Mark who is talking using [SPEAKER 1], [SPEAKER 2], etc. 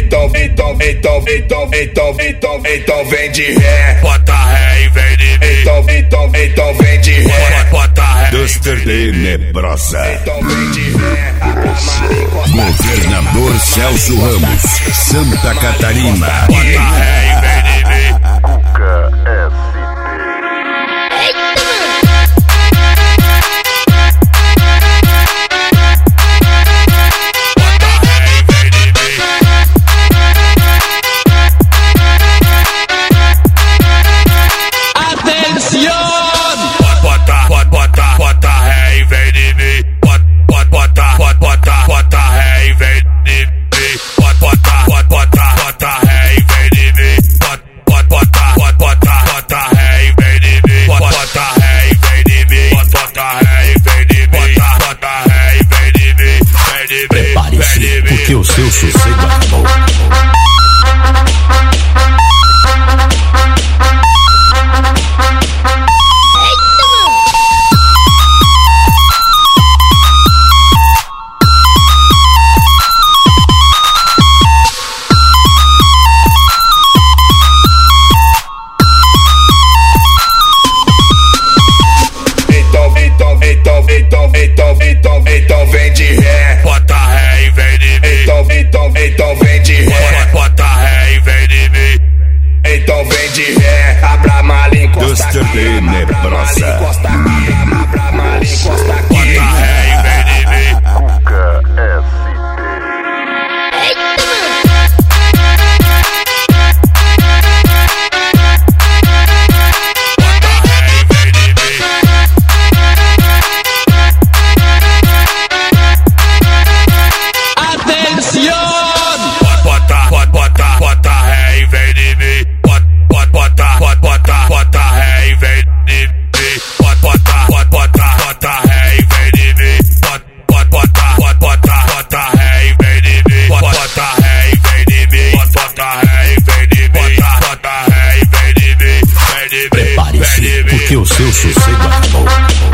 [SPEAKER 1] Então vem de ré,
[SPEAKER 2] bota ré e vem de mim.
[SPEAKER 1] Então vem de ré,
[SPEAKER 2] bota ré.
[SPEAKER 3] Duster Tenebrosa.
[SPEAKER 1] Então vem de ré.
[SPEAKER 3] Governador Celso Ramos, Santa Catarina.
[SPEAKER 2] Bota ré e vem de mim. Bota ré e vem de mim. Bota ré e vem de mim. Bota ré e vem de mim. Bota ré e vem de mim. Bota ré e vem de mim. Bota ré e vem de mim. Bota ré e vem de mim.
[SPEAKER 3] Prepare-se, porque o seu sossego acabou.
[SPEAKER 1] Então vem de ré,
[SPEAKER 2] bota ré e vem de mim.
[SPEAKER 1] Então vem de ré,
[SPEAKER 2] bota ré e vem de mim.
[SPEAKER 1] Então vem de ré, abra a mala e encosta
[SPEAKER 3] Duster Tenebrosa.
[SPEAKER 1] abra a mala e encosta aqui.
[SPEAKER 2] Bota ré e vem de mim. Bota ré e vem de mim. Bota ré e vem de mim. Bota ré e vem de mim. Bota ré e vem de mim. Bota ré e vem de mim. Bota ré e vem de mim. Bota ré e vem de mim.
[SPEAKER 3] Prepare-se, porque o seu sossego acabou.